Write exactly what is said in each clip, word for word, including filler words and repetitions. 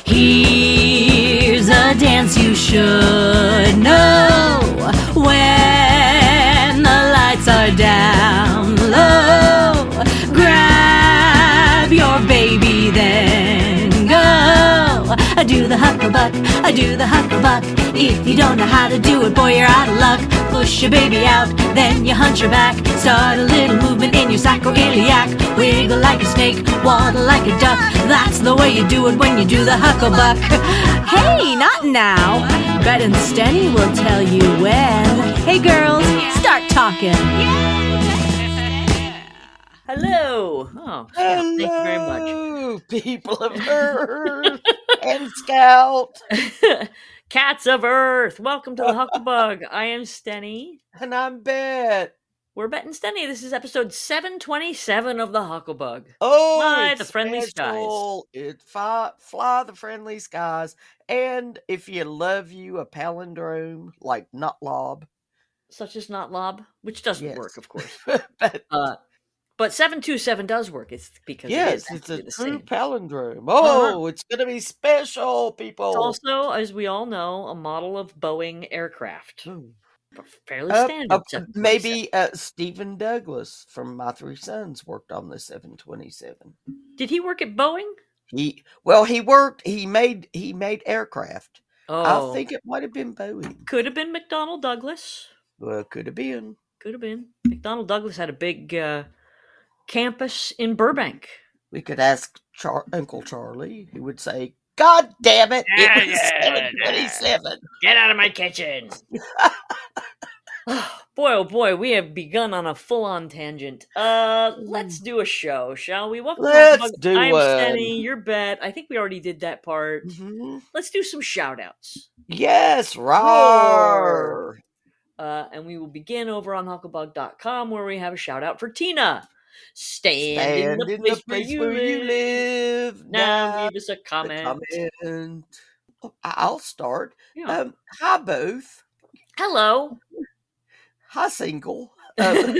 Here's a dance you should know. When the lights are down low, grab your baby, then go. I do the hucklebuck, I do the hucklebuck. If you don't know how to do it, boy, you're out of luck. Push your baby out, then you hunch your back. Start a little movement in your sacroiliac. Wiggle like a snake, waddle like a duck. That's the way you do it when you do the hucklebuck. Hey, not now. Bet and Stenny will tell you when. Hey girls, start talking. Hello. Oh, Hello, thank you very much. People of Earth and Scout. Cats of Earth, welcome to the Huckleberg. I am Stenny. And I'm Bet. We're Bet and Stenny. This is episode seven twenty-seven of the Huckleberg. Oh, Fly it's the friendly special. skies. It's fly, fly the friendly skies. And if you love you a palindrome like Nutlob. Such as Not Lob, which doesn't Yes. work, of course. but, Uh, but seven two seven does work. It's because yes, it is it's a the true same. palindrome. Oh, it's going to be special, people. It's also, as we all know, a model of Boeing aircraft. Hmm. Fairly Uh, standard. uh, seven twenty-seven. maybe uh, Stephen Douglas from My Three Sons worked on the seven twenty-seven. Did he work at Boeing? He well, he worked. He made he made aircraft. Oh, I think it might have been Boeing. could have been McDonnell Douglas. Well, could have been. Could have been. McDonnell Douglas had a big uh, campus in Burbank. We could ask Char- Uncle Charlie. He would say, "God damn it! It was Yeah, seven twenty-seven." Get out of my kitchen! Boy, oh boy, we have begun on a full-on tangent. Uh, let's do a show, shall we? Welcome Let's to do I'm one. Stenny, you're Bet. I think we already did that part. Mhm. Let's do some shout-outs. Yes, roar! Uh, and we will begin over on huckleberg dot com where we have a shout-out for Tina. Stand, Stand in the place, where, you, where live. you live. Now leave us a the comment. comment. Oh, I'll start. Yeah. Um, hi, both. Hello. Hi, single. Um,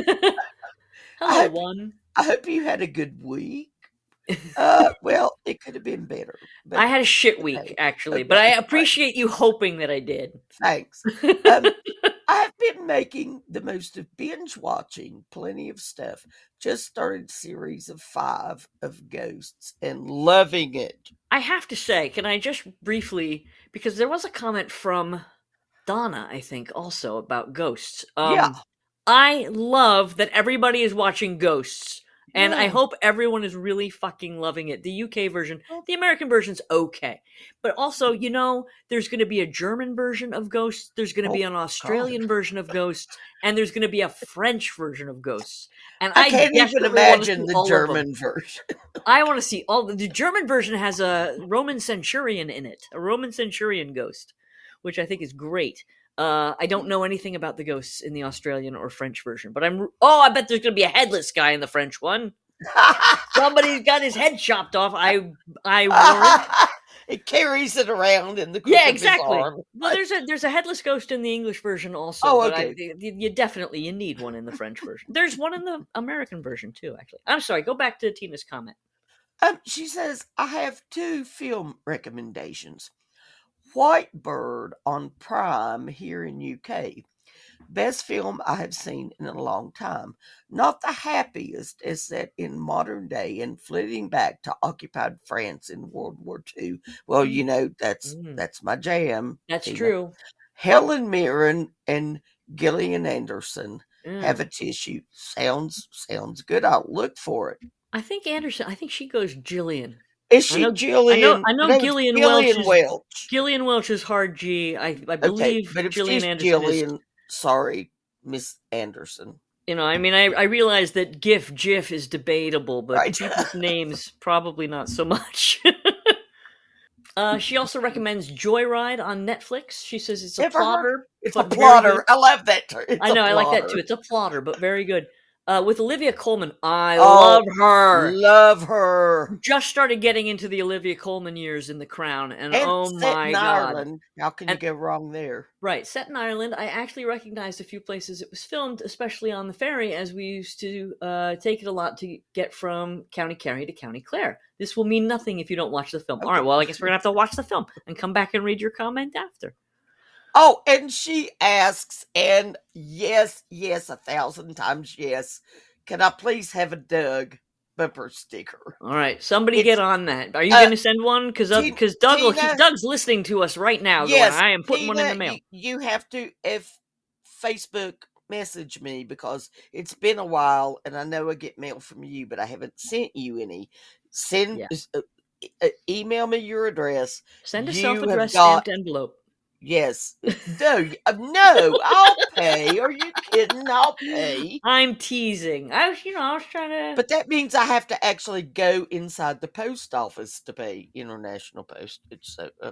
Hello, I- one. I hope you had a good week. Uh, well, it could have been better. But I had a shit week, okay. actually, Okay. but I appreciate you hoping that I did. Thanks. Um, I've been making the most of binge watching plenty of stuff. Just started series of five of Ghosts and loving it. I have to say, can I just briefly, because there was a comment from Donna, I think, also about Ghosts. Um, Yeah. I love that everybody is watching Ghosts. And I Yeah. hope everyone is really fucking loving it. The U K version, the American version's okay. But also, you know, there's going to be a German version of Ghosts, there's going to be Oh, an Australian God. version of Ghosts, and there's going to be a French version of Ghosts. And I I, can't even desperately wanna imagine see the all of them. German version. I want to see all the, the German version has a Roman centurion in it, a Roman centurion ghost, which I think is great. Uh, I don't know anything about the ghosts in the Australian or French version, but I'm oh, I bet there's going to be a headless guy in the French one. Somebody's got his head chopped off. I I warrant. It carries it around in the crook Yeah, of his exactly. arm. Well, there's a there's a headless ghost in the English version also. Oh, but okay. I, you, you definitely you need one in the French version. There's one in the American version too. Actually, I'm sorry. Go back to Tina's comment. Um, she says, I have two film recommendations. White Bird on Prime here in U K. Best film I have seen in a long time. Not the happiest as set in modern day and flitting back to occupied France in World War Two. Well, you know, that's Mm. that's my jam. That's Tina. true. Helen Mirren and Gillian Anderson Mm. have a tissue. Sounds sounds good. I'll look for it. I think Anderson. I think she goes Jillian. Is I she know- Gillian? I know No, it's Gillian Gillian Welch is- Welch. Gillian Welch is hard G. I, I believe Okay, but if Gillian she's Anderson is. Gillian, sorry, Miss Anderson. You know, I mean, I, I realize that GIF GIF is debatable, but Right. people's names probably not so much. uh, she also recommends Joyride on Netflix. She says it's a Never heard- plotter. It's but a very plotter. good. I love that. ter- It's I know, a I like that plotter. too. It's a plotter, but very good. Uh, with Olivia Colman. I Oh, love her. Love her. Just started getting into the Olivia Colman years in The Crown, and, And oh set my in god. Ireland. How can And- you go wrong there? Right, set in Ireland. I actually recognized a few places it was filmed, especially on the ferry, as we used to uh, take it a lot to get from County Kerry to County Clare. This will mean nothing if you don't watch the film. All right, well, I guess we're going to have to watch the film and come back and read your comment after. Oh, and she asks, and yes, yes, a thousand times yes, can I please have a Doug bumper sticker? All right, somebody It's- get on that. Are you uh, going to send one? Because Ti- because Doug will, he, Tina- Doug's listening to us right now. Yes, going, I am putting one in the Tina, mail. You, you have to, if Facebook message me, because it's been a while, and I know I get mail from you, but I haven't sent you any. Send, Yeah. uh, uh, email me your address. Send a you have self-addressed got- stamped envelope. Yes. No, uh, no, I'll pay. Are you kidding? I'll pay. I'm teasing. I was, you know, I was trying to. But that means I have to actually go inside the post office to pay international postage. So uh,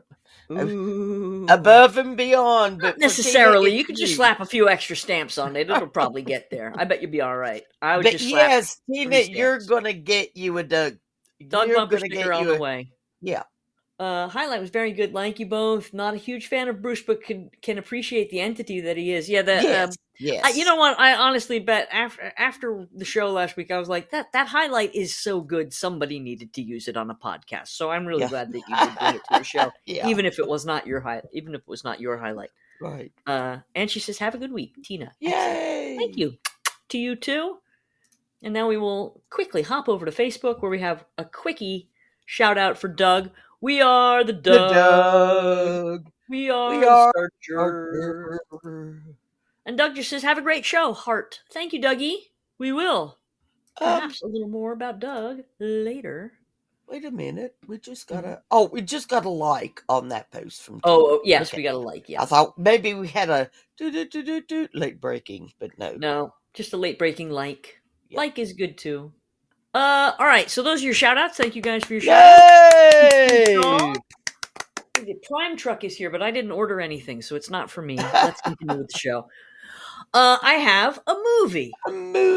Ooh. above and beyond. But Not for necessarily. Tina, You could it's just you. slap a few extra stamps on it. It'll probably get there. I bet you'd be all right. I would But just slap yes, Tina, three you're stamps. gonna get you a Doug. Doug you're bumper gonna sticker get on you the a- way. Yeah. Uh, highlight was very good. Like you both. Not a huge fan of Bruce, but can can appreciate the entity that he is. Yeah, the Yes. um, yes. I, you know what? I honestly bet after after the show last week, I was like, that that highlight is so good. Somebody needed to use it on a podcast. So I'm really Yeah. glad that you did bring it to your show, Yeah. even if it was not your high, even if it was not your highlight. Right. Uh, and she says, "Have a good week, Tina." Excellent. Yay. Thank you to you too. And now we will quickly hop over to Facebook, where we have a quickie shout out for Doug. We are the The Doug. Doug. We are We the are Starcher. And Doug just says, "Have a great show, heart." Thank you, Dougie. We will. Um, Perhaps a little more about Doug later. wait a minute. We just got a. Oh, we just got a like on that post from. Oh, Tina. oh, yes, Okay. we got a like. Yeah. I thought maybe we had a do do do do do late breaking, but no. No, just a late breaking like. Yeah. Like is good too. Uh, all right. So those are your shout outs. Thank you guys for your shout outs. Yay! The Prime Truck is here, but I didn't order anything, so it's not for me. Let's continue with the show. Uh, I have a movie. A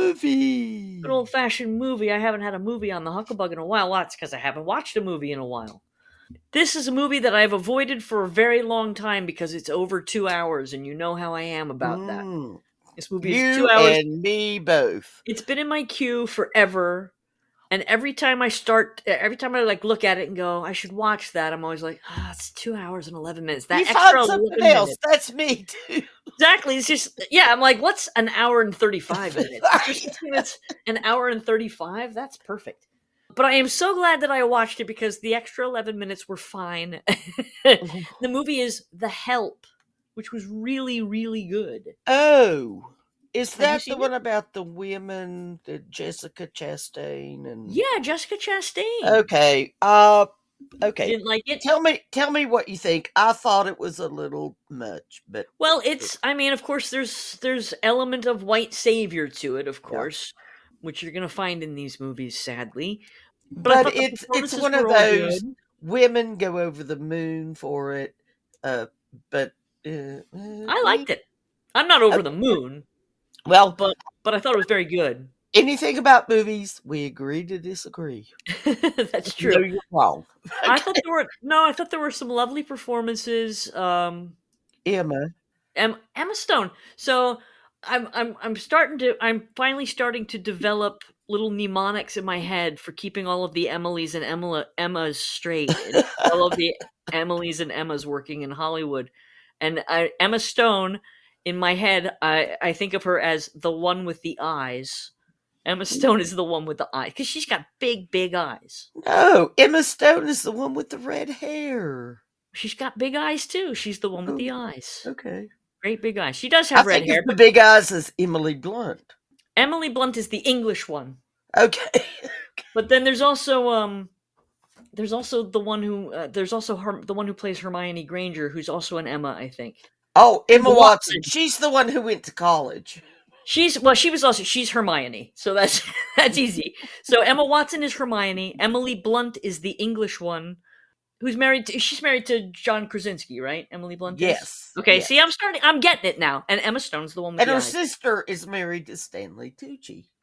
movie. An old fashioned movie. I haven't had a movie on the Huckabug in a while. Well, that's because I haven't watched a movie in a while. This is a movie that I've avoided for a very long time because it's over two hours, and you know how I am about that. Mm. This movie is You two hours. and me both. It's been in my queue forever, and every time I start, every time I like look at it and go, I should watch that, I'm always like, ah, it's two hours and eleven minutes. That you extra found eleven something else. minutes. That's me too. Exactly. It's just, yeah. I'm like, what's an hour and thirty-five minutes? Right. It's an hour and thirty-five. That's perfect. But I am so glad that I watched it because the extra eleven minutes were fine. The movie is The Help, which was really, really good. Oh, is Have you that the seen one about the women, the Jessica Chastain and? Yeah, Jessica Chastain. Okay. Uh. You Okay. didn't like it? Tell me. Tell me what you think. I thought it was a little much, but Well, it's. I mean, of course, there's there's element of white savior to it, of course, which you're gonna find in these movies, sadly. But, I but thought the it's it's performances one of were all those good. women go over the moon for it. Uh. But. Uh, I liked it. I'm not over Okay. the moon, Well, but but I thought it was very good. anything about movies, we agree to disagree. That's No, true. you're wrong. I thought there were no. I thought there were some lovely performances. Um, Emma. Em, Emma Stone. So I'm I'm I'm starting to. I'm finally starting to develop little mnemonics in my head for keeping all of the Emilys and Emma Emmas straight. And all of the Emilys and Emmas working in Hollywood. And I, Emma Stone, in my head, I, I think of her as the one with the eyes. Emma Stone is the one with the eyes because she's got big, big eyes. No, Emma Stone is the one with the red hair. She's got big eyes too. She's the one with the eyes. Okay. Great big eyes. She does I have red think hair. it's the big eyes is Emily Blunt. Emily Blunt is the English one. Okay. But then there's also um, there's also the one who uh, there's also her the one who plays Hermione Granger, who's also an Emma, I think. Oh, Emma Emma Watson. Watson. She's the one who went to college. She's well, she was also she's Hermione, so that's that's easy. So Emma Watson is Hermione. Emily Blunt is the English one, who's married to she's married to John Krasinski, right? Emily Blunt. Is? Yes. Okay. yes. See, I'm starting. I'm getting it now. And Emma Stone's the one with And the her eyes. sister is married to Stanley Tucci.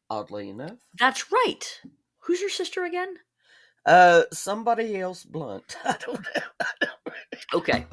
oddly enough. That's right. Who's her sister again? Uh, somebody else blunt. I don't know. Okay.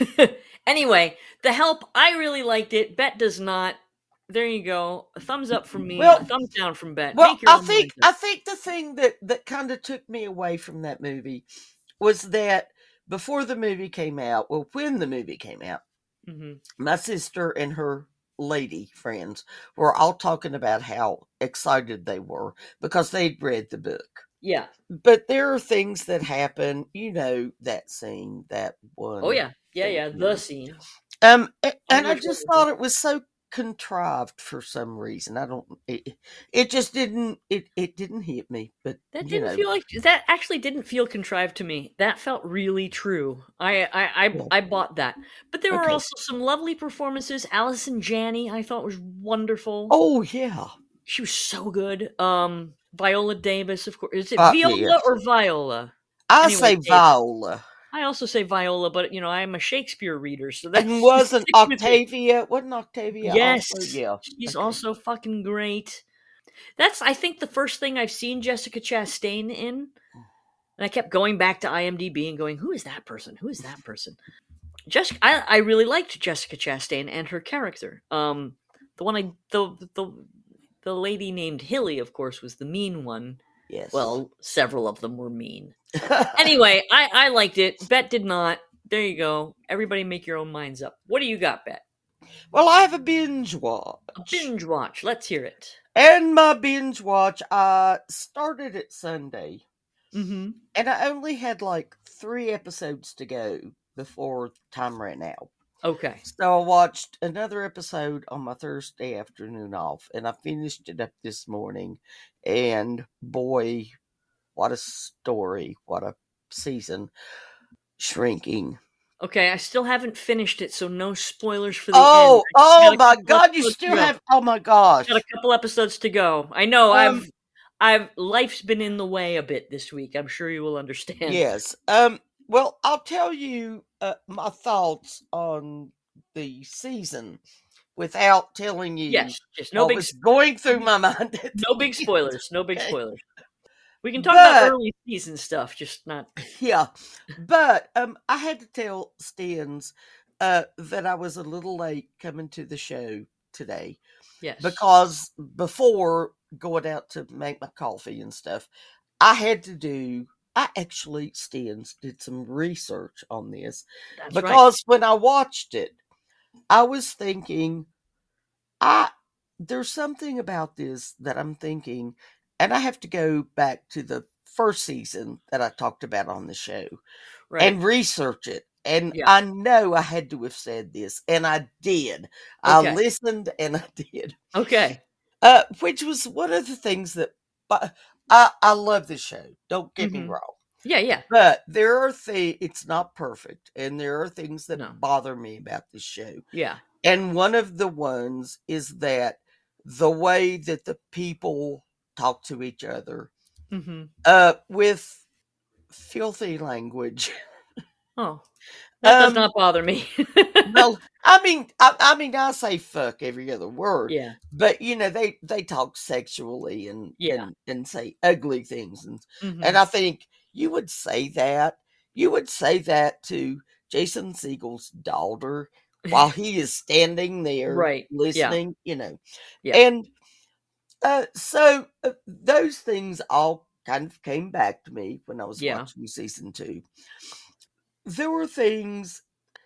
Anyway, The Help, I really liked it. Bet does not. There you go. A thumbs up from me. Well- a thumbs down from Bet. Well, Make your I own think mind I up. think the thing that that kind of took me away from that movie was that before the movie came out, well, when the movie came out, Mhm. my sister and her lady friends were all talking about how excited they were because they'd read the book. Yeah. But there are things that happen, you know, that scene, that one. Oh yeah. Yeah, yeah. The Mhm. scene. Um, a- and I Unfortunately. just thought it was so contrived for some reason. I don't. It, it just didn't. It it didn't hit me. But That you didn't know, feel like that actually didn't feel contrived to me. That felt really true. I I I, Yeah. I bought that. But there were Okay. also some lovely performances. Allison Janney, I thought was wonderful. Oh yeah. She was so good. Um Viola Davis, of course. Is it Uh, Viola yes. or Viola? I Anyway, say Davis. Viola. I also say Viola, but you know, I'm a Shakespeare reader, so that's And wasn't stick with me. Octavia? Wasn't Octavia? Yes. Also? Yeah. She's Okay. also fucking great. That's, I think, the first thing I've seen Jessica Chastain in. And I kept going back to IMDb and going, who is that person? Who is that person? Jessica, I, I really liked Jessica Chastain and her character. Um, the one I, the, the, the lady named Hilly, of course, was the mean one. Yes. Well, several of them were mean. Anyway, I, I liked it. Bet did not. There you go. Everybody make your own minds up. What do you got, Bet? well, I have a binge watch. A binge watch. Let's hear it. And my binge watch, I started it Sunday. Mm-hmm. And I only had like three episodes to go before time ran out. Okay. So I watched another episode on my Thursday afternoon off, and I finished it up this morning. And boy, what a story. What a season. Shrinking. Okay, I still haven't finished it, so no spoilers for the Oh, end. I just oh got a my couple God, you episodes still to go. have, oh my gosh. Got a couple episodes to go. I know Um, I've I've life's been in the way a bit this week. I'm sure you will understand. Yes. Um. Well, I'll tell you uh, my thoughts on the season without telling you Yes, just no what big was going through my mind. at no the big end. spoilers. No big Okay. spoilers. We can talk about But- early season stuff, just not Yeah, but um, I had to tell Stans uh that I was a little late coming to the show today yes. because before going out to make my coffee and stuff, I had to do. I actually, Stans, did some research on this. That's right. Because when I watched it, I was thinking, I there's something about this that I'm thinking, and I have to go back to the first season that I talked about on the show Right. and research it. And Yeah. I know I had to have said this, and I did. I Okay. listened and I did. Okay. Uh, which was one of the things that, but I, I love this show. Don't get me Mhm. wrong. Yeah, yeah. But there are things, it's not perfect. And there are things that No. bother me about this show. Yeah. And one of the ones is that the way that the people talk to each other Mm-hmm. uh, with filthy language. Oh. That does Um, not bother me. Well, I mean, I, I mean, I say fuck every other word, yeah. but you know, they, they talk sexually and, Yeah. and, and say ugly things. And, Mhm. and I think you would say that, you would say that to Jason Segel's daughter while he is standing there Right. Yeah. listening, you know. Yeah. And uh, so uh, those things all kind of came back to me when I was Yeah. watching season two. There were things,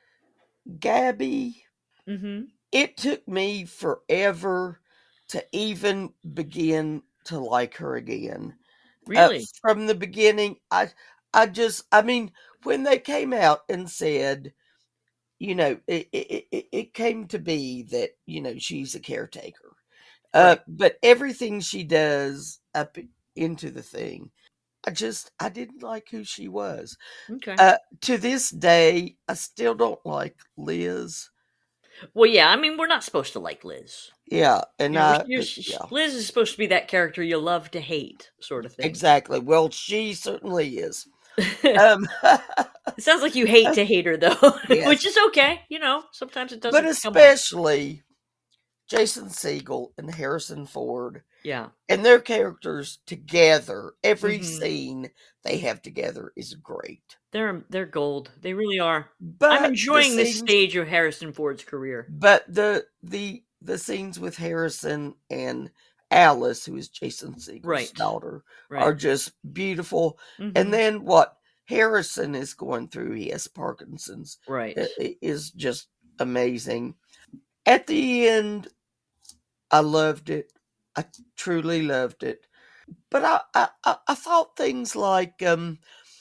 Gabby, Mm-hmm. it took me forever to even begin to like her again. Uh, Really? from the beginning, I, I just, I mean, when they came out and said, you know, it, it, it, it came to be that, you know, she's a caretaker. Uh, Right. but everything she does up into the thing, I just, I didn't like who she was. Okay. Uh, to this day, I still don't like Liz. Well, yeah. I mean, we're not supposed to like Liz. Yeah, and You know, I, you're- but, yeah, Liz is supposed to be that character you love to hate, sort of thing. exactly. Well, she certainly is. Um, It sounds like you hate to hate her, though, Yes. which is okay. You know, sometimes it doesn't. but come off. especially Jason Segel and Harrison Ford Yeah. And their characters together, every Mhm. scene they have together is great. They're they're gold. They really are. But I'm the enjoying this scenes, stage of Harrison Ford's career. but the the the scenes with Harrison and Alice, who is Jason Segels' Right. daughter, Right. are just beautiful. Mhm. And then what Harrison is going through, he has Parkinson's, Right. i- i- is just amazing. At the end, I loved it. I truly loved it. But I, I, I, I thought things like, um,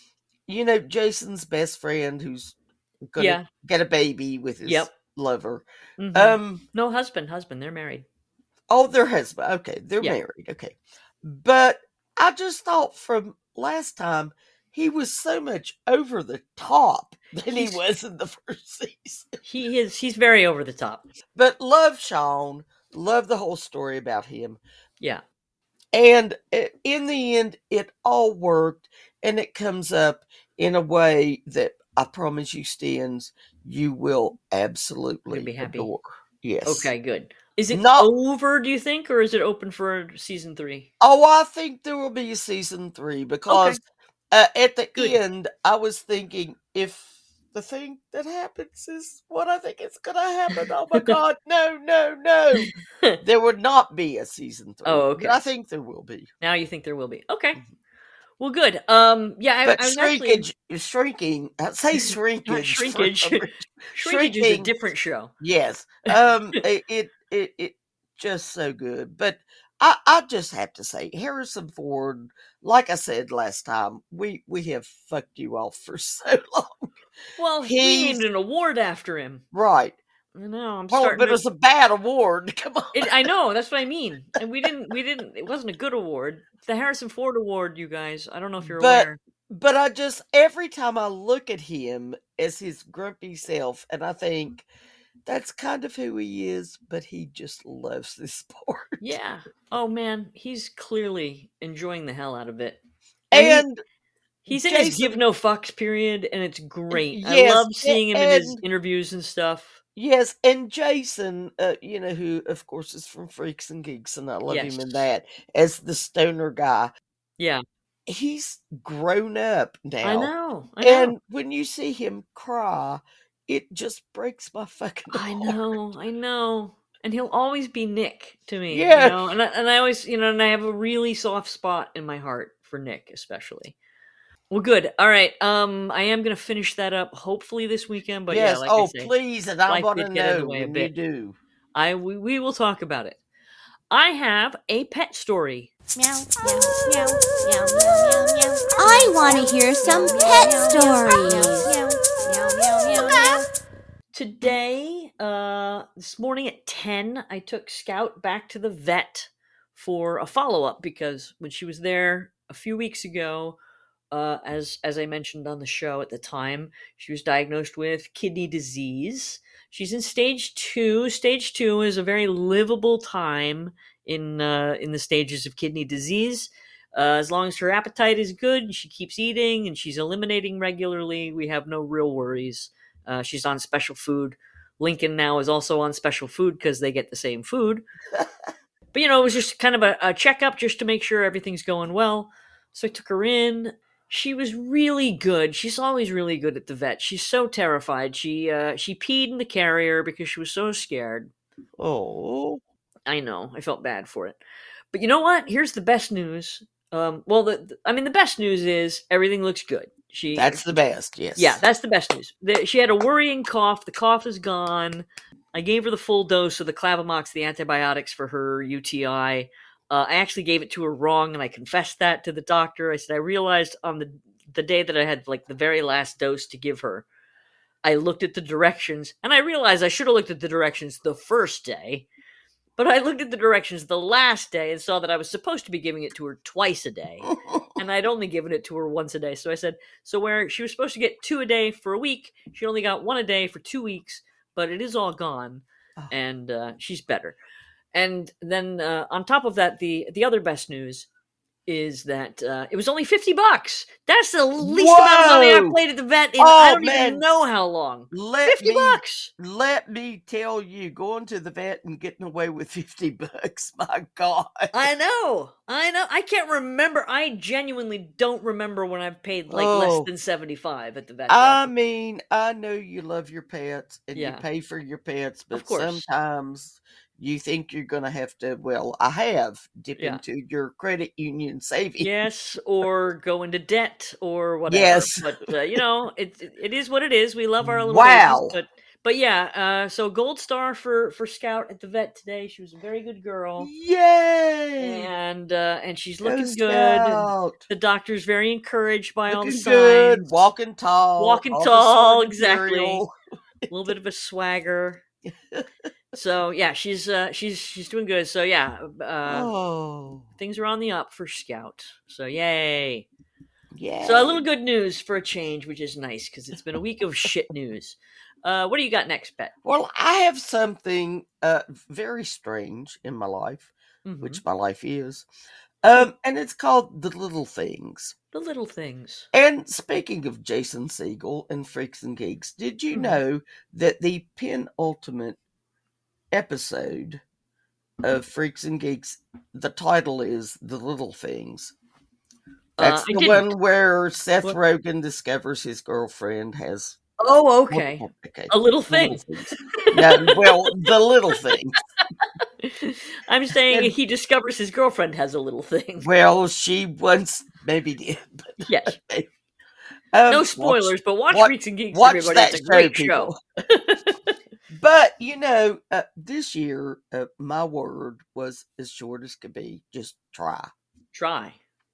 you know, Jason's best friend who's going to Yeah. get a baby with his Yep. lover. Mhm. Um, No, husband, husband. They're married. oh, their husband. Okay, they're Yeah. married. Okay. But I just thought from last time, he was so much over the top than he He's- was in the first season. He is. He's very over the top. But love Sean. Love the whole story about him. Yeah. And i- in the end, it all worked, and it comes up in a way that I promise you, Stens, you will absolutely be happy. adore. Yes. Okay. Good. Is it Not- over? Do you think, or is it open for season three? Oh, I think there will be a season three because uh, at the Good. end, I was thinking if the thing that happens is what I think is going to happen, oh my God, no, no, no. There would not be a season three. Oh, okay. But I think there will be. Now you think there will be. Okay. Well, good. Um. Yeah. I, But I was actually shrinkage, shrinking, I say shrinkage. not for shrinkage. some reason. Shrinkage is a Shrinking. different show. Yes. Um. it, it it it just so good. But I I just have to say, Harrison Ford, like I said last time, we we have fucked you off for so long. Well, we He's- named an award after him. Right. I know. I'm Well, starting. but to... it's a bad award. Come on. It, I know. That's what I mean. And we didn't. We didn't. It wasn't a good award. The Harrison Ford Award, you guys. I don't know if you're But- aware. But I just every time I look at him as his grumpy self, and I think that's kind of who he is, but he just loves this sport. Yeah. Oh man, he's clearly enjoying the hell out of it. And he- And he's in his Jason- give no fucks period, and it's great. I Yes, love seeing him in his and- interviews and stuff. yes, and Jason, uh, you know, who of course is from Freaks and Geeks, and I love him in Yes. that as the stoner guy. Yeah, He's grown up now. I know. I know. And when you see him cry, it just breaks my fucking I heart. know, I know. And he'll always be Nick to me. Yeah. You know? And I, and I always, you know, and I have a really soft spot in my heart for Nick, especially. Well, good. All right. Um, I am going to finish that up hopefully this weekend. But yes, yeah, like oh, I say, please, and I life want to did get in the know way a when you bit. do. I we, we will talk about it. I have a pet story. Meow, meow, meow, meow, meow, meow. I want to hear some pet stories. Today, uh, this morning at ten, I took Scout back to the vet for a follow-up because when she was there a few weeks ago, uh, as as I mentioned on the show at the time, she was diagnosed with kidney disease. She's in stage two. Stage two is a very livable time in uh, in the stages of kidney disease. Uh, as long as her appetite is good, she keeps eating and she's eliminating regularly, we have no real worries. Uh, she's on special food. Lincoln now is also on special food because they get the same food. But, you know, it was just kind of a, a checkup just to make sure everything's going well. So I took her in. She was really good. She's always really good at the vet. She's so terrified. She uh, she peed in the carrier because she was so scared. Oh, I know. I felt bad for it. But you know what? Here's the best news. Um, well, the, the- I mean, the best news is everything looks good. She that's the best. Yes. yeah, that's the best news. The, she had a worrying cough. The cough is gone. I gave her the full dose of the Clavamox, the antibiotics for her U T I. Uh, I actually gave it to her wrong, and I confessed that to the doctor. I said I realized on the the day that I had like the very last dose to give her, I looked at the directions, and I realized I should have looked at the directions the first day. But I looked at the directions the last day and saw that I was supposed to be giving it to her twice a day. And I'd only given it to her once a day. So I said, so where she was supposed to get two a day for a week, she only got one a day for two weeks, but it is all gone. Oh. And uh, she's better. And then uh, on top of that, the the other best news is that uh, it was only fifty bucks. That's the least Whoa! amount of money I've paid at the vet in oh, I don't man. even know how long. Let fifty me, bucks. Let me tell you, going to the vet and getting away with fifty bucks, my God. I know. I know. I can't remember. I genuinely don't remember when I've paid like Oh. less than seventy-five at the vet. I office. mean, I know you love your pets and Yeah. you pay for your pets, but Of course. sometimes you think you're going to have to, well, I have, dip Yeah. into your credit union savings. Yes, or go into debt or whatever. Yes. But, uh, you know, it, it is what it is. We love our little Wow. babies. But, but yeah, uh, so gold star for, for Scout at the vet today. She was a very good girl. Yay! And uh, and she's Go looking good. And Scout. the doctor's very encouraged by all the Looking signs. good, walking tall. Walking all the tall, sword exactly. material. A little bit of a swagger. So yeah, she's uh, she's she's doing good. So yeah, uh, Oh, things are on the up for Scout. So yay. yeah. So a little good news for a change, which is nice because it's been a week of shit news. Uh, what do you got next, Bet? Well, I have something uh, very strange in my life, Mhm. which my life is, um, and it's called The Little Things. The little things. And speaking of Jason Segel and Freaks and Geeks, did you Mhm. know that the penultimate episode of Freaks and Geeks, the title is The Little Things? That's Uh, I the didn't. one where Seth What? Rogen discovers his girlfriend has Oh, okay. multiple- okay. A little The little thing. things. Yeah, well, the little thing. I'm saying And- he discovers his girlfriend has a little thing. Well, she once maybe did. But Yes. um, No watch- spoilers, but watch watch- Freaks and Geeks, watch everybody. that It's a great show, show. people. But, you know, uh, this year, uh, my word was as short as could be. Just try. Try.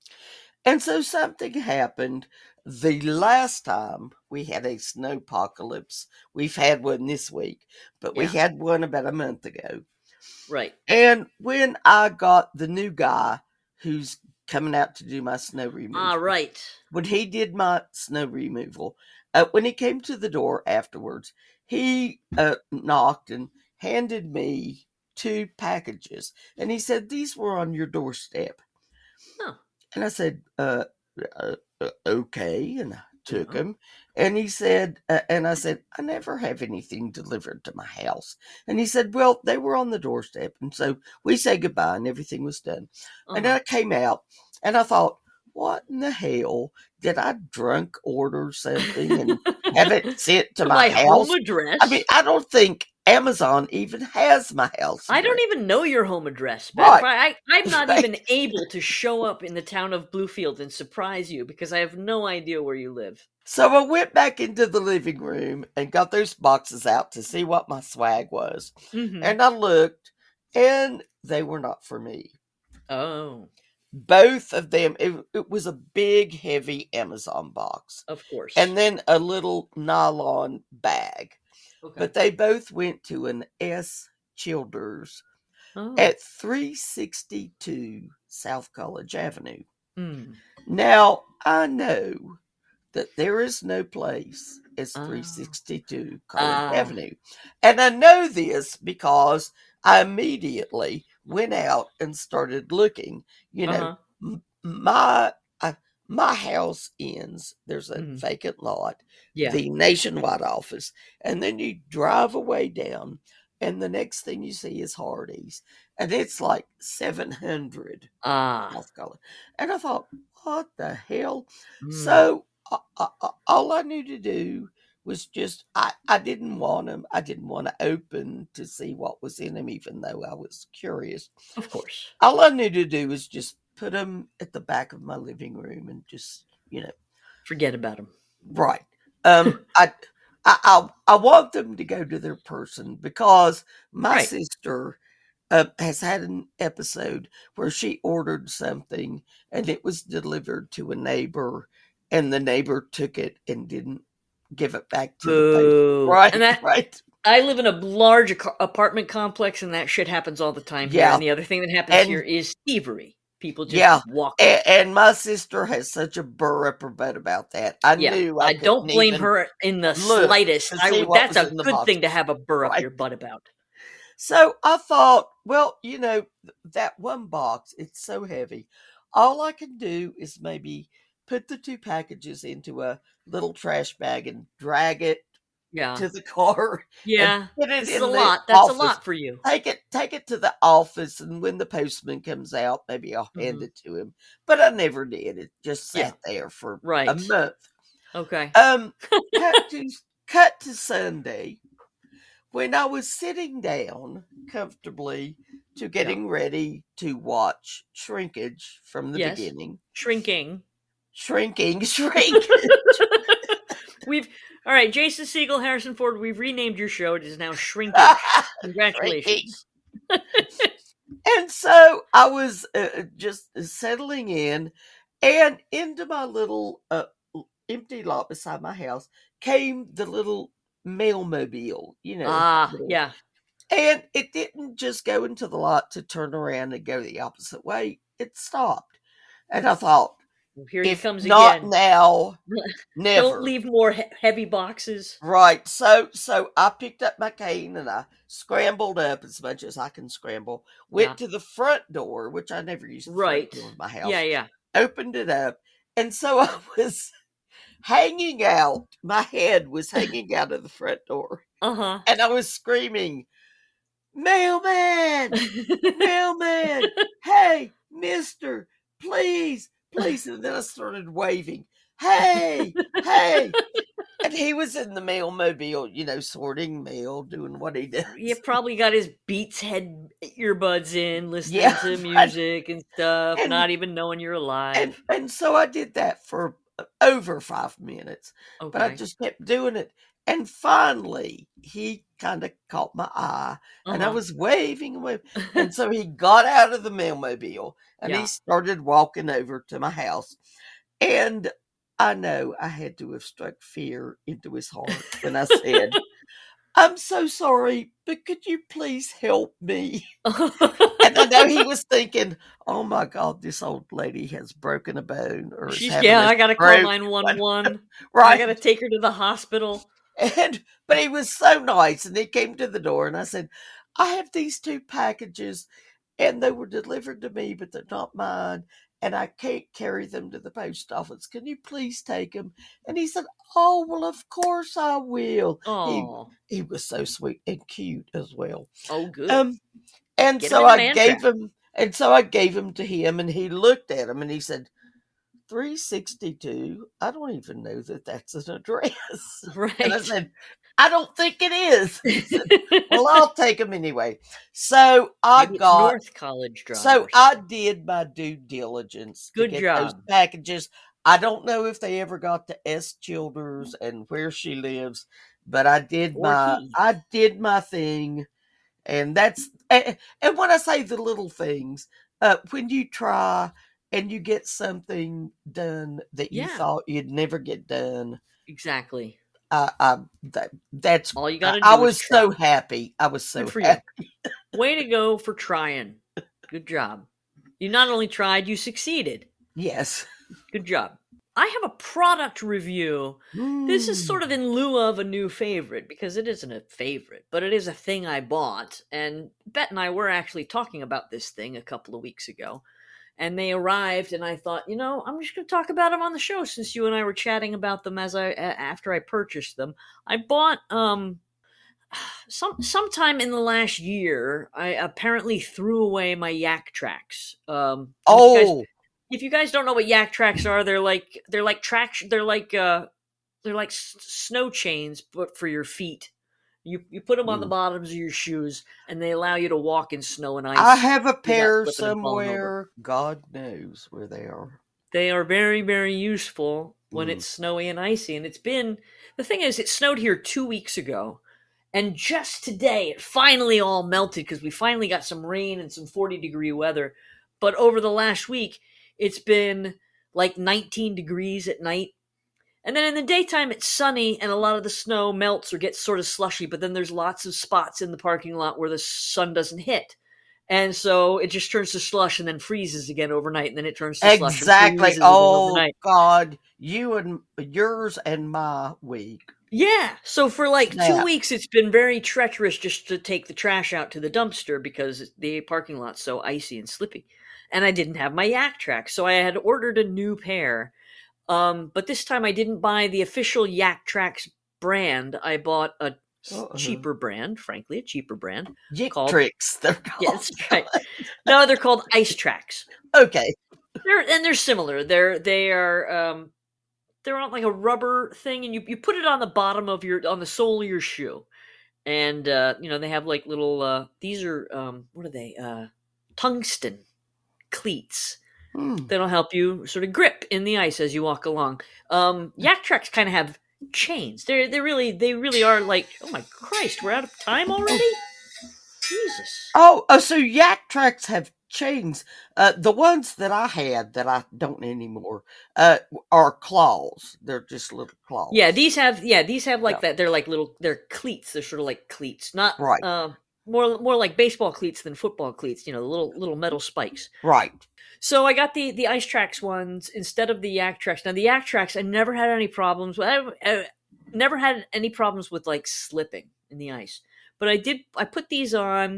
And so something happened the last time we had a snowpocalypse. We've had one this week, but we Yeah. had one about a month ago. Right. And when I got the new guy who's coming out to do my snow removal, Ah, right. when he did my snow removal, uh, when he came to the door afterwards, he uh, knocked and handed me two packages. And he said, "These were on your doorstep." Oh. And I said, uh, uh, uh, okay. And I took Uh-huh. them. And he said, uh, and I said, "I never have anything delivered to my house." And he said, "Well, they were on the doorstep." And so we said goodbye and everything was done. Uh-huh. And then I came out and I thought, what in the hell? Did I drunk order something and have it sent to my, my house? home address. I mean, I don't think Amazon even has my house. I don't address. even know your home address, Beth. Right. I, I, I'm not Right. even able to show up in the town of Bluefield and surprise you because I have no idea where you live. So I went back into the living room and got those boxes out to see what my swag was. Mhm. And I looked, and they were not for me. Oh, Both of them, it, it was a big, heavy Amazon box. of course. And then a little nylon bag. okay. But they both went to an S. Childers oh. at three sixty-two South College Avenue. Mm. Now, I know that there is no place as Ah. three sixty-two College Ah. Avenue. And I know this because I immediately went out and started looking. You know, Uh-huh. m- my uh, my house ends, there's a Mhm. vacant lot, Yeah. the nationwide office, and then you drive away down, and the next thing you see is Hardee's, and it's like seven hundred ah. South College. And I thought, what the hell? Mm. So uh, uh, uh, all I knew to do was just, I, I didn't want them. I didn't want to open to see what was in them, even though I was curious. Of course. All I knew to do was just put them at the back of my living room and just, you know, Forget about him. right. Um, I, I, I, I want them to go to their person because my Right. sister uh, has had an episode where she ordered something and it was delivered to a neighbor, and the neighbor took it and didn't give it back to the Boo. patient. Right, And that right. I live in a large ac- apartment complex, and that shit happens all the time here. Yeah. And the other thing that happens And- here is thievery. People just Yeah. walk. And, and my sister has such a burr up her butt about that. I yeah, knew I, I don't couldn't blame even her in the look slightest. to I, see would- what that's was a in the good thing to boxes. have a burr up Right. your butt about. So I thought, well, you know, that one box, it's so heavy. all I can do is maybe put the two packages into a little trash bag and drag it Yeah. to the car and Yeah. put it This is in a the lot. That's a office. lot for you. Take it, take it to the office, and when the postman comes out, maybe I'll hand Mhm. it to him. But I never did. It just Yeah. sat there for a Right. month. Okay. Um, cut to cut to Sunday, when I was sitting down comfortably to Yeah. getting ready to watch Shrinkage from the Yes. beginning. Shrinking. Shrinking, shrinkage. We've all right, Jason Segel, Harrison Ford. We've renamed your show. It is now Shrinkage. Congratulations. And so I was uh, just settling in, and into my little uh, empty lot beside my house came the little mailmobile, you know. Ah, little- yeah. And it didn't just go into the lot to turn around and go the opposite way. It stopped. And I thought, Well, here he if comes not again. now, never. Don't leave more he- heavy boxes. Right. So so I picked up my cane and I scrambled up as much as I can scramble. Went Yeah. to the front door, which I never used the Right. front door of my house. Yeah, yeah. Opened it up. And so I was hanging out. My head was hanging out of the front door. Uh-huh. And I was screaming, "Mailman! Mailman! Hey, mister, please, please." And then I started waving, "Hey, hey." And he was in the mailmobile, you know, sorting mail, doing what he does. He probably got his Beats head earbuds in, listening Yeah, to right. music and stuff, And- not even knowing you're alive. And, and so I did that for uh, over five minutes, but I Okay. just kept doing it. And finally, he kind of caught my eye, and I Uh-huh. was waving and waving. And so he got out of the mailmobile, and Yeah. he started walking over to my house. And I know I had to have struck fear into his heart when I said, "I'm so sorry, but could you please help me?" And I know he was thinking, "Oh my God, this old lady has broken a bone, or is She's, having yeah, a I gotta call stroke." nine one one. I Right. gotta take her to the hospital. And but he was so nice, and he came to the door, and I said, "I have these two packages, and they were delivered to me, but they're not mine, and I can't carry them to the post office. Can you please take them?" And he said, "Oh, well, of course I will." He Oh, he was so sweet and cute as well. oh, good. Um, and Get 'em so in the I man gave trap. him, and so I gave him to him, and he looked at him, and he said, three sixty-two. I don't even know that that's an address. Right. And I said, "I don't think it is." He said, "Well, I'll take them anyway." So I Maybe it's got, North College Drive. so or I something. did my due diligence Good to get those job. packages. I don't know if they ever got to S. Childers and where she lives, but I did Or my, he. I did my thing. And that's, and, and when I say the little things, uh, when you try and you get something done that you Yeah. thought you'd never get done, Exactly. I, I that that's All you gotta I, I do was is so try. happy. I was so Good for you. happy. Way to go for trying. Good job. You not only tried, you succeeded. Yes. Good job. I have a product review. This is sort of in lieu of a new favorite, because it isn't a favorite, but it is a thing I bought. And Bet and I were actually talking about this thing a couple of weeks ago. And they arrived, and I thought, you know, I'm just going to talk about them on the show, since you and I were chatting about them as I after I purchased them. I bought um some sometime in the last year. I apparently threw away my Yak Tracks. Um, and if you guys- Oh, if you guys don't know what Yak Tracks are, they're like they're like traction. They're like uh, they're like s- snow chains, but for your feet. You you put them on the Mm. bottoms of your shoes, and they allow you to walk in snow and ice. I have a without pair slipping and falling over. somewhere. God knows where they are. They are very, very useful when Mm. it's snowy and icy. And it's been, the thing is, it snowed here two weeks ago. And just today, it finally all melted, because we finally got some rain and some forty degree weather. But over the last week, it's been like nineteen degrees at night. And then in the daytime, it's sunny, and a lot of the snow melts or gets sort of slushy. But then there's lots of spots in the parking lot where the sun doesn't hit. And so it just turns to slush and then freezes again overnight, and then it turns to slush and Exactly. freezes again Oh overnight. God, you and yours and my week. Yeah, so for like two Snap. weeks, it's been very treacherous just to take the trash out to the dumpster, because the parking lot's so icy and slippy. and I didn't have my Yak Trax, so I had ordered a new pair. Um, but this time I didn't buy the official Yak Trax brand. I bought a Uh-oh. cheaper brand, frankly, a cheaper brand. Yak called- Tricks, they're called. Yeah, that's right. No, they're called Ice Trax. Okay. They're and they're similar. They're they are um, they're on like a rubber thing, and you, you put it on the bottom of your on the sole of your shoe, and uh, you know they have like little. Uh, these are um, what are they? Uh, tungsten cleats. Hmm. That'll help you sort of grip in the ice as you walk along. Um, Yak Trax kind of have chains. They're they really they really are like. Oh my Christ, we're out of time already. Jesus. Oh, oh, so Yak Tracks have chains. Uh, the ones that I had that I don't anymore uh, are claws. They're just little claws. Yeah, these have yeah these have like Yeah. that. They're like little they're cleats. They're sort of like cleats, not Right. Uh, more more like baseball cleats than football cleats. You know, the little little metal spikes. Right. So I got the the Ice Trax ones instead of the Yak Trax. Now the Yak Trax, I never had any problems. with. I, I never had any problems with like slipping in the ice. But I did. I put these on.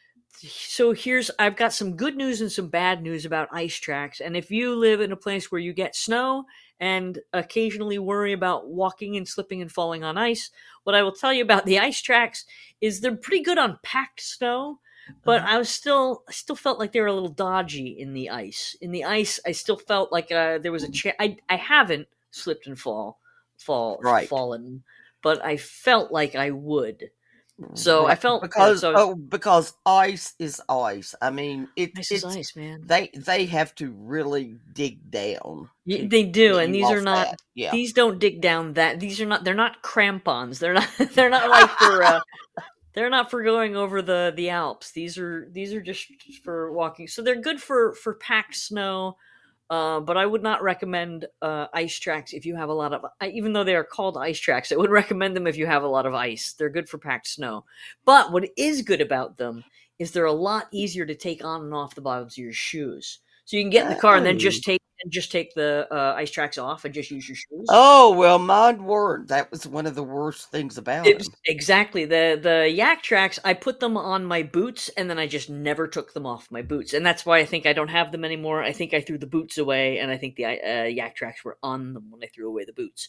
So here's I've got some good news and some bad news about Ice Trax. And if you live in a place where you get snow and occasionally worry about walking and slipping and falling on ice, what I will tell you about the Ice Trax is they're pretty good on packed snow. But Mhm. I was still, I still felt like they were a little dodgy in the ice. In the ice, I still felt like uh, there was a chance. I, I haven't slipped and fall, fall, Right. fallen, but I felt like I would. So I Right. felt because so oh because ice is ice. I mean it, ice it's is ice, man. they they have to really dig down. Y- to They do, get and you these are off not. that. Yeah. These don't dig down that. These are not. They're not crampons. They're not. They're not like for. Uh, they're not for going over the the Alps. These are these are just for walking. So they're good for for packed snow. Uh, but I would not recommend uh, Ice Trax if you have a lot of. I- Even though they are called Ice Trax, I would recommend them if you have a lot of ice. They're good for packed snow. But what is good about them is they're a lot easier to take on and off the bottoms of your shoes. So you can get in the car and then just take and just take the uh, Ice Trax off and just use your shoes. Oh well, mine weren't. That was one of the worst things about It it. was- exactly the the Yak Trax. I put them on my boots and then I just never took them off my boots, and that's why I think I don't have them anymore. I think I threw the boots away, and I think the uh, Yak Trax were on them when I threw away the boots.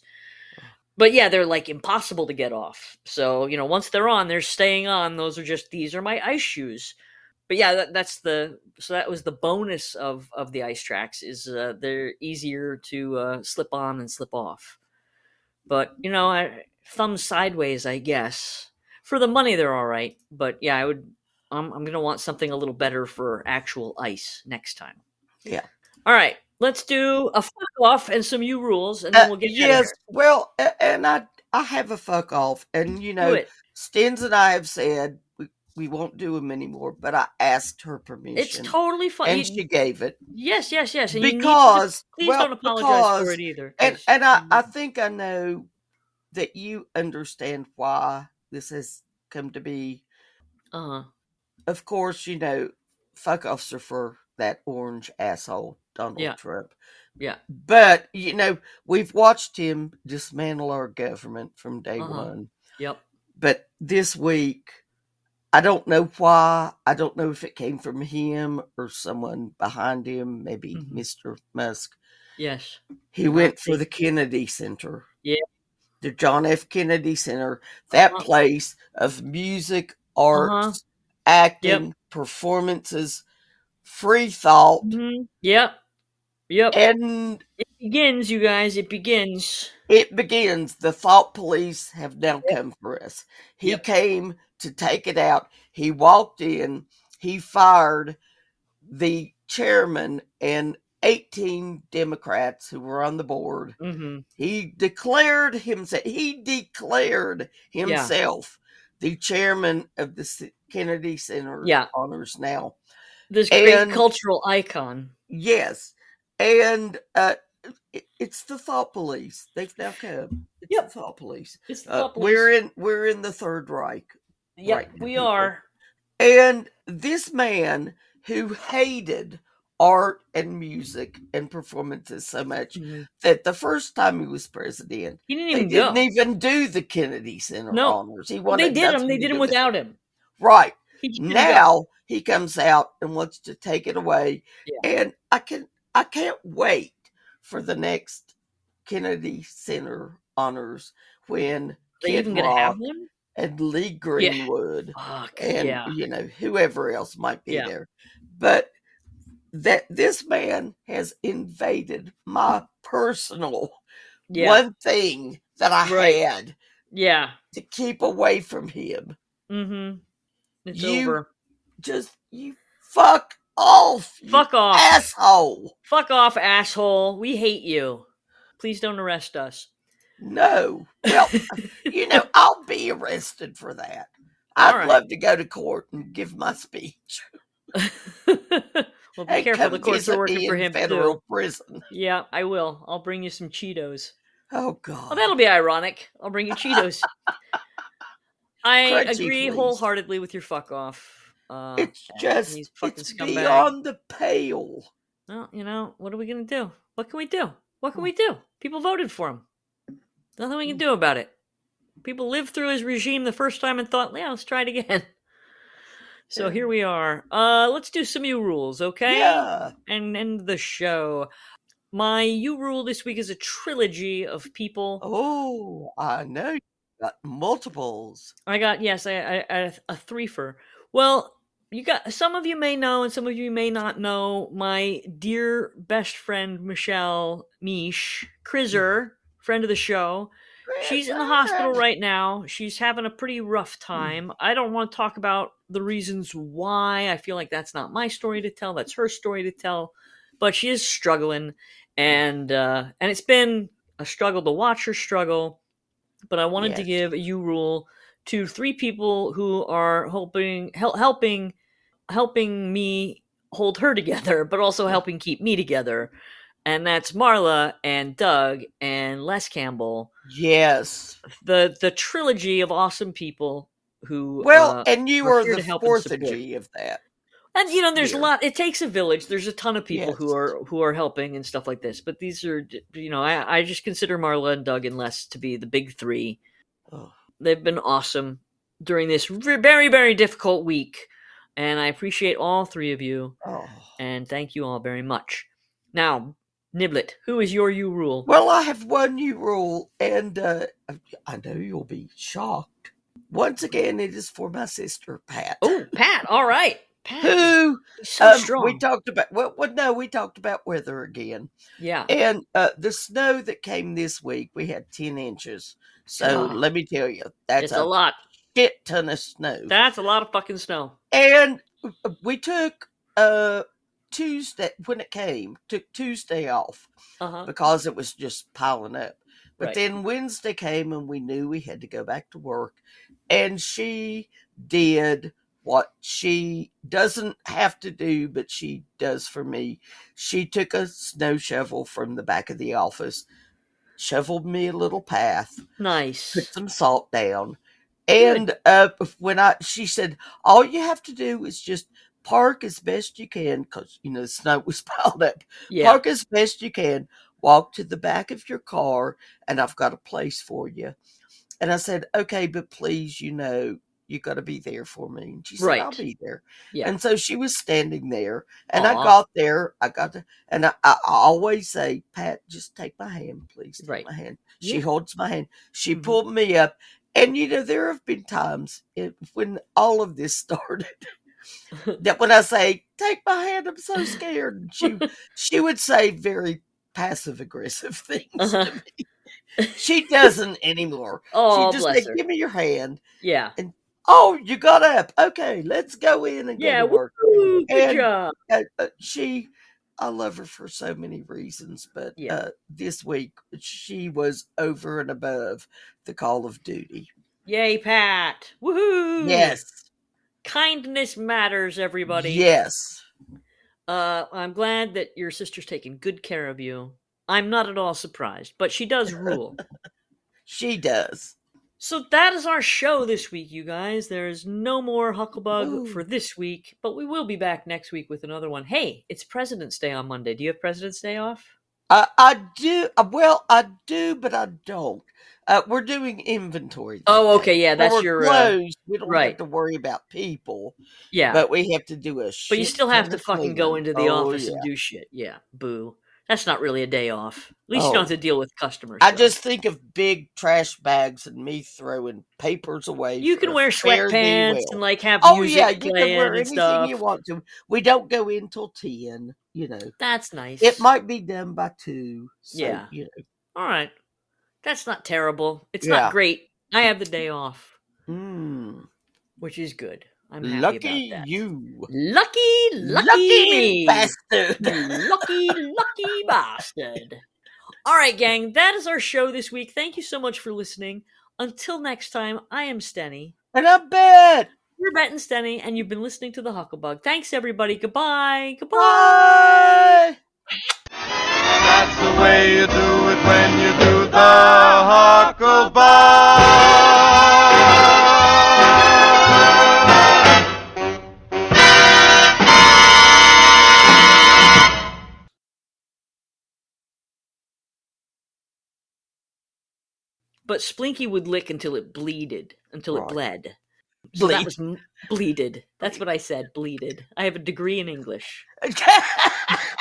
But yeah, they're like impossible to get off. So you know, once they're on, they're staying on. Those are just these are my ice shoes. But yeah, that, that's the so that was the bonus of of the Ice Trax is uh, they're easier to uh, slip on and slip off. But you know, I, thumb sideways, I guess. For the money, they're all right. But yeah, I would. I'm I'm gonna want something a little better for actual ice next time. Yeah. All right, let's do a fuck off and some U rules, and then Uh, we'll get yes. Well, a- and I I have a fuck off, and you better. Do know, it. Stens and I have said we, we won't do them anymore. But I asked her permission, It's totally fine. and she gave it Yes, yes, yes. And you need to because just- please well, don't apologize because, for it either. And 'cause- and I, I think I know that you understand why this has come to be. uh-huh. Of course, you know, fuck offs are for that orange asshole, Donald Yeah. Trump. Yeah. But, you know, we've watched him dismantle our government from day Uh-huh. one. Yep. But this week, I don't know why. I don't know if it came from him or someone behind him, maybe Mhm. Mister Musk. Yes. He went for the Kennedy Center. Yeah. The John F. Kennedy Center, that Uh-huh. place of music, arts, Uh-huh. acting, performances, free thought, Mhm. Yep. Yep. and It begins, you guys. It begins. it begins. The thought police have now come for us. He Yep. came to take it out. He walked in, he fired the chairman and eighteen Democrats who were on the board. Mm-hmm. He declared himself, he declared himself the chairman of the C- Kennedy Center Yeah. Honors now. This great And- cultural icon. Yes. And uh, it, it's the thought police. They've now come. It's Yep. the thought police. It's the Uh, thought police. we're in we're in the Third Reich. Yep, right, we people. are. And this man who hated art and music and performances so much Mhm. that the first time he was president, He didn't they even go. didn't even do the Kennedy Center No. honors. He Well, wanted they did them. nothing They to did do them with it. without him. Right. He should've now he comes out and wants to take it away. Yeah. And I can I can't wait for the next Kennedy Center honors when Are they Kid even gonna Rock have one? and Lee Greenwood Fuck, and yeah. you know whoever else might be Yeah. there. But that this man has invaded my personal Yeah. one thing that I Right. had Yeah. to keep away from him. Mm-hmm. It's You over. just you fuck off. you Fuck off. asshole. Fuck off, asshole. We hate you. Please don't arrest us. No. Well, you know, I'll be arrested for that. I'd All right. love to go to court and give my speech. Well, be Hey, careful. come The courts visit are working me for in him federal too. prison. Yeah, I will. I'll bring you some Cheetos. Oh Oh, God. that'll be ironic. I'll bring you Cheetos. I Crunchy, agree please. wholeheartedly with your fuck off. Uh, It's and just these fucking it's scumbag. beyond the pale. Well, you know, what are we gonna do? What can we do? What can we do? People voted for him. Nothing we can do about it. People lived through his regime the first time and thought, yeah, let's try it again. So Yeah. here we are. Uh, let's do some U rules, okay? Yeah. And end the show. My U rule this week is a trilogy of people. Oh, I know you got multiples. I got, yes, I, I, I a threefer. Well, you got some of you may know, and some of you may not know. My dear best friend Michelle Mish Krizer, friend of the show. She's in the hospital right now. She's having a pretty rough time. I don't want to talk about the reasons why. I feel like that's not my story to tell. That's her story to tell. But she is struggling, and uh, and it's been a struggle to watch her struggle. But I wanted Yes. to give a U rule to three people who are helping hel- helping helping me hold her together, but also helping keep me together. And that's Marla and Doug and Les Campbell. Yes. The the trilogy of awesome people who Well, uh, and you are are here the to help and support. fourthology of that. And you know, there's Here. a lot. It takes a village. There's a ton of people who Yes. are who are helping and stuff like this. But these are, you know, I I just consider Marla and Doug and Les to be the big three. Oh. They've been awesome during this very very difficult week, and I appreciate all three of you. Oh. And thank you all very much. Now, Niblet, who is your U rule? Well, I have one new rule, and uh, I know you'll be shocked. Once again, it is for my sister, Pat. Oh, Pat. All right. Pat. Who So um, strong. we talked about. Well, well, no, we talked about weather again. Yeah. And uh, the snow that came this week, we had ten inches. So Oh, let me tell you, that's it's a, a lot. shit ton of snow. That's a lot of fucking snow. And we took uh, Tuesday, when it came, took Tuesday off Uh-huh. because it was just piling up. But Right. then Wednesday came and we knew we had to go back to work. And she did what she doesn't have to do, but she does for me. She took a snow shovel from the back of the office, shoveled me a little path, put Nice. some salt down. And uh, when I, she said, all you have to do is just park as best you can, because, you know, the snow was piled up. Yeah. Park as best you can, walk to the back of your car, and I've got a place for you. And I said, okay, but please, you know, you got to be there for me. And she said, Right. I'll be there. Yeah. And so she was standing there, and I Aw. got there. I got to, and I, I always say, Pat, just take my hand, please. Take Right. my hand. She Yeah. holds my hand. She Mhm. pulled me up. And, you know, there have been times it, when all of this started that when I say, take my hand, I'm so scared. And she, she would say very passive aggressive things Uh-huh. to me. She doesn't anymore. Oh, She just bless said, her. give me your hand. Yeah. Oh, you got up. Okay, let's go in and Yeah. go to work. Woo, good And job. uh, uh, she, I love her for so many reasons, but Yeah. uh, this week she was over and above the call of duty. Yay, Pat. Woohoo. Yes. Kindness matters, everybody. Yes. Uh, I'm glad that your sister's taking good care of you. I'm not at all surprised, but she does rule. She does. So that is our show this week, you guys. There's no more Hucklebug Ooh. for this week, but we will be back next week with another one. Hey, it's President's Day on Monday. Do you have President's Day off? I, I do. uh, Well, I do, but I don't. Uh, we're doing inventory. This Oh, day. okay, yeah, that's We're your uh, closed. We don't have right. to worry about people, Yeah, but we have to do a shit but you still have ton to of fucking go cleaning. into the Oh office yeah. and do shit. Yeah, boo. That's not really a day off. At least you don't Oh, have to deal with customers. I though. just think of big trash bags and me throwing papers away. You for can a wear fare thee sweatpants well. and like have Oh music yeah, you can playing wear and anything you stuff. want to. We don't go in till ten. You know, That's nice. it might be done by two. So, Yeah. you know. All right. That's not terrible. It's Yeah. not great. I have the day off, Mm. which is good. I'm happy Lucky about that. you. Lucky, lucky, Lucky me. bastard. You lucky, lucky bastard. All right, gang. That is our show this week. Thank you so much for listening. Until next time, I am Stenny. And I bet. You're Bet and Stenny, and you've been listening to the Huckleberg. Thanks, everybody. Goodbye. Goodbye. Bye. That's the way you do it when you do the Huckleberg. But Splinky would lick until it bleeded, until Right. it bled. So Bleed. that was m- bleeded. That's what I said, bleeded. I have a degree in English.